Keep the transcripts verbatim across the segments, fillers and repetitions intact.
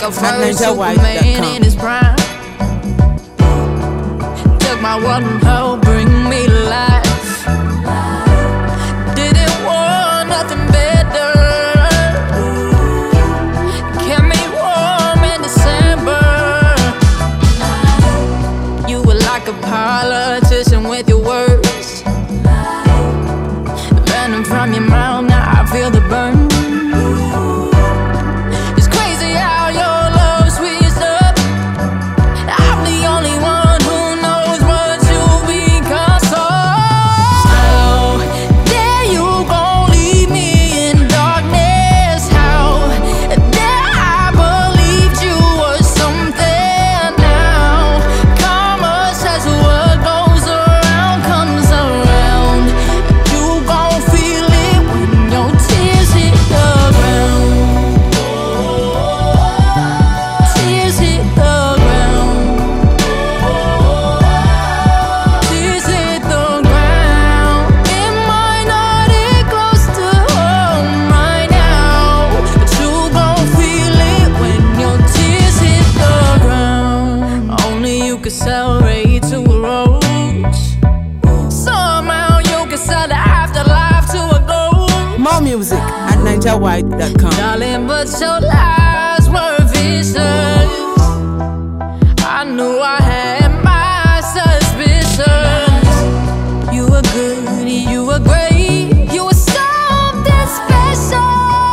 a first Superman in his prime. Took my world and helped bring me to life. Didn't want nothing better. Kept me warm in December. You were like a politician with your words. Venom from your mouth, now I feel the burn. Accelerate to a rose. Somehow you can sell the afterlife to a gold. More music at ninja white dot com. Darling, but your lies were vicious. I knew I had my suspicions. You were good, you were great, you were something special.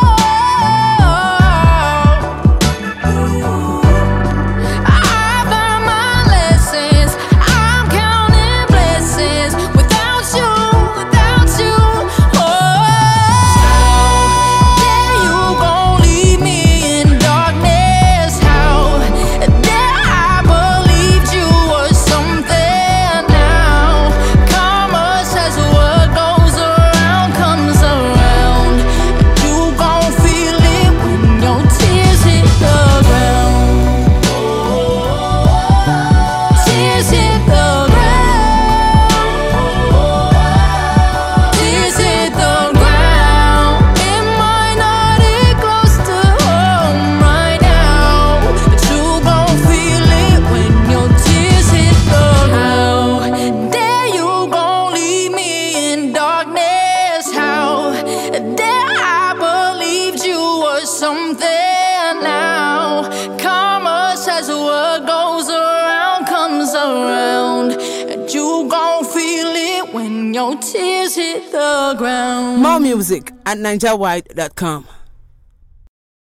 Something now, karma says what goes around comes around, and you gon' feel it when your tears hit the ground. More music at ninja white dot com.